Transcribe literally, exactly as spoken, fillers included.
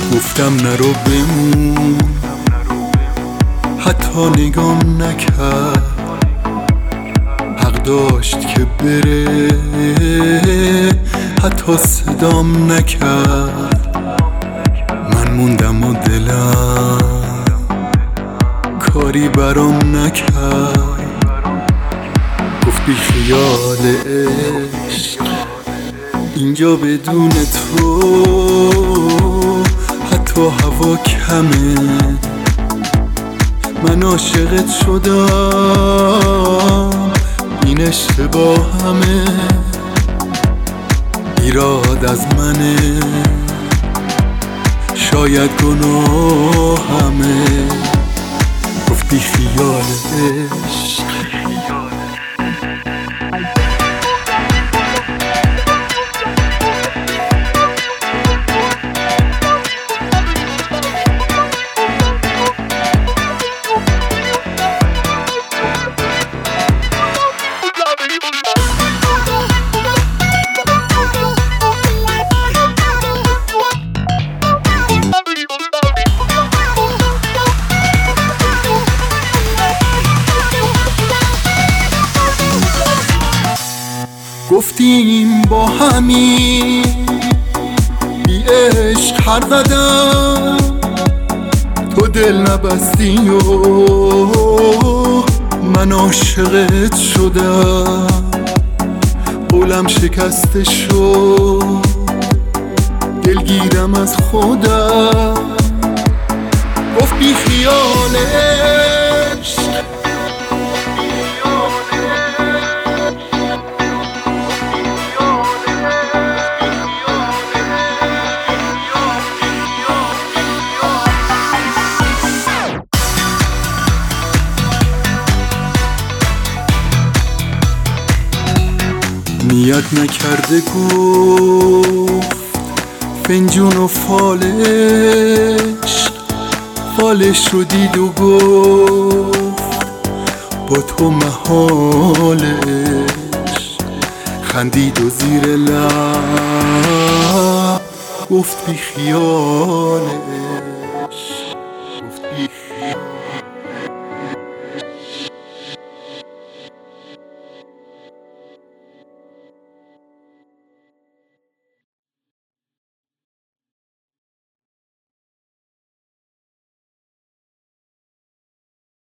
گفتم نرو بمون، حتی نگام نکرد، حق داشت که بره، حتی صدام نکرد. من موندم و دلم کاری برام نکرد. گفت بی خیال عشق اینجا بدون تو حتی هوا کمه. من عاشقت شدم، این اشتباهمه، ایراد از منه، شاید گناهمه. گفت بی خیال عشق. گفتیم با همین بی عشق هر قدم تو دل نبستی و من عاشقت شدم. قولم شکسته شد، دلگیرم از خودم. گفت بی خیال عشق. نیت نکرده گفت فنجون و فالش فالش رو دید و گفت با تو محالش. خندید و زیر لب گفت بی خیالش.